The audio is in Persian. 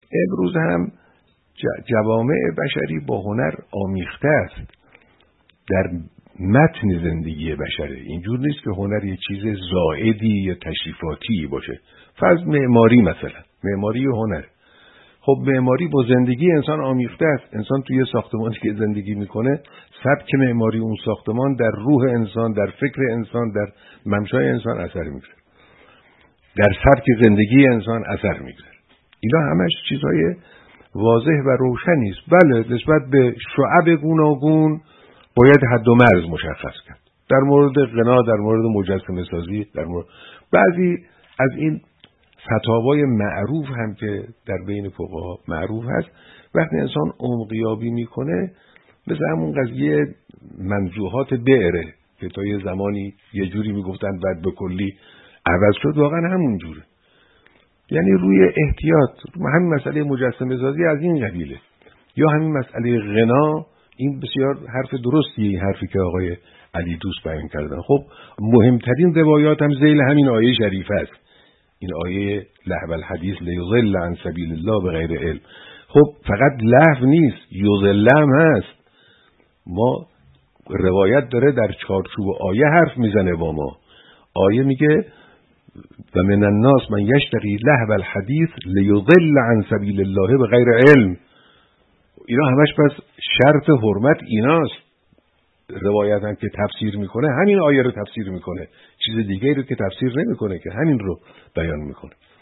امروز هم جوامع بشری با هنر آمیخته است در متن زندگی بشره. اینجور نیست که هنر یه چیز زائدی یا تشریفاتی باشه. فرض معماری مثلا، معماری و هنر. خب معماری با زندگی انسان آمیخته است. انسان توی ساختمانی که زندگی میکنه، سبک معماری اون ساختمان در روح انسان، در فکر انسان، در ممشای انسان اثر میگذاره، در سبک زندگی انسان اثر میگذاره. اینا همش چیزهای واضح و روشنی است. بله، نسبت به شعب گوناگون باید حد و مرز مشخص کرد. در مورد غنا، در مورد مجسمه سازی، در مورد بعضی از این فتاوای معروف هم که در بین فقها معروف هست، وقتی انسان عمقیابی میکنه، مثل همون قضیه منزوحات بئره که تا یه زمانی یه جوری میگفتن بعد به کلی عوض شد، واقعا همون جوره. یعنی روی احتیاط، همین مسئله مجسمه سازی از این قبیله، یا همین مسئله غنا. این بسیار حرف درستیه، این حرفی که آقای علی دوست بیان کردن. خب مهمترین روایات هم ذیل همین آیه شریفه است. این آیه لهو الحدیث لیضل عن سبیل الله بغیر علم. خب فقط لهو نیست، یضل هم هست. ما روایت داره در چارچوب آیه حرف میزنه با ما. آیه میگه و من الناس من یشتری لهو الحدیث لیضل عن سبیل الله بغیر علم. اینا همش پس شرط حرمت ایناست. روایت هم که تفسیر میکنه همین آیه رو تفسیر میکنه، چیز دیگه رو که تفسیر نمیکنه، که همین رو بیان میکنه.